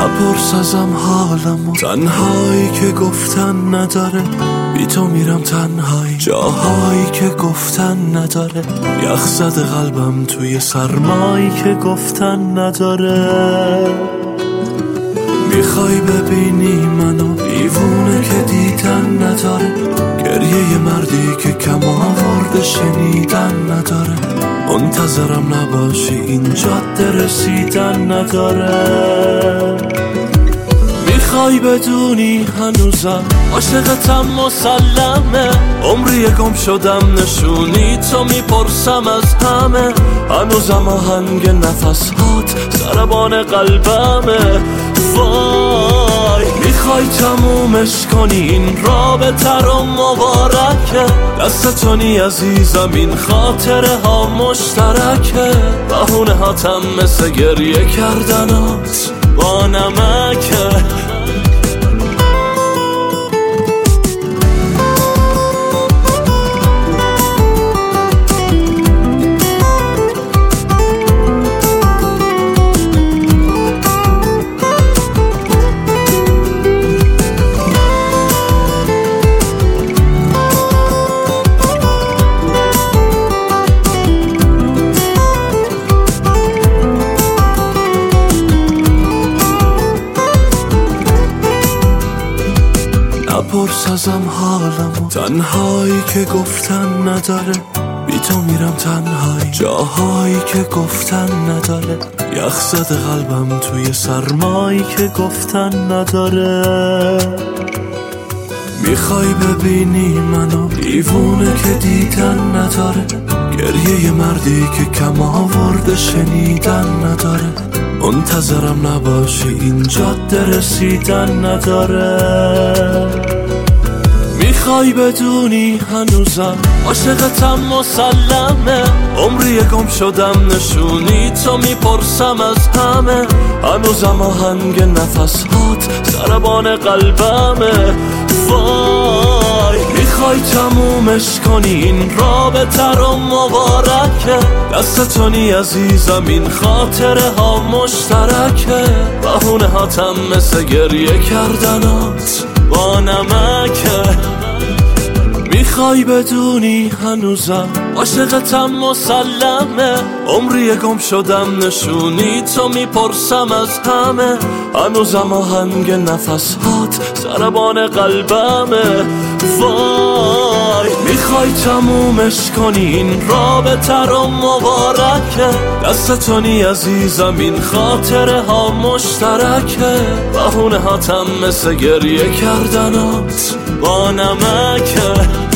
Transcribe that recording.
نپرس ازم حالمو، تنهایی که گفتن نداره، بی تو میرم تنهایی، جاهایی که گفتن نداره، یخ زده قلبم توی سرمایی که گفتن نداره. میخوای ببینی منو دیوونه که دیدن نداره، گریه مردی که کم آورده شنیدن نداره، منتظرم نباشی این جاده رسیدن نداره. میخوای بدونی هنوزم عاشقتم مسلمه، عمری گم شدم نشونی تو میپرسم از همه، هنوزم آهنگ نفس هات ضربان قلبمه. وای میخوای تمومش کنی این رابطه رو مبارکه، دستتونی عزیزم این خاطره ها مشترکه، بهونه هاتم مثل گریه کردنات با نمکه. نپرس ازم حالمو، تنهایی که گفتن نداره، بی تو میرم تنهایی، جاهایی که گفتن نداره، یخ زده قلبم توی سرمایی که گفتن نداره. میخوای ببینی منو دیوونه که دیدن نداره، گریه مردی که کم آورده شنیدن نداره، منتظرم نباشی این جاده رسیدن نداره. میخوای بدونی هنوزم عاشقتم مسلمه، عمری گم شدم نشونی تو میپرسم از همه، هنوزم آهنگ نفس هات ضربان قلبمه. وای میخوای تمومش کنی این رابطه رو مبارکه، دستتونی عزیزم این خاطره ها مشترکه، بهونه هاتم مثل گریه کردنات با نمکه. میخوای بدونی هنوزم عاشقتم مسلمه، عمری گم شدم نشونی تو میپرسم از همه، هنوزم آهنگ نفس هات ضربان قلبمه. وای میخوای تمومش کنی این رابطه رو مبارکه، دستتونی عزیزم این خاطره ها مشترکه، بهونه هاتم مثل گریه کردنات با نمکه.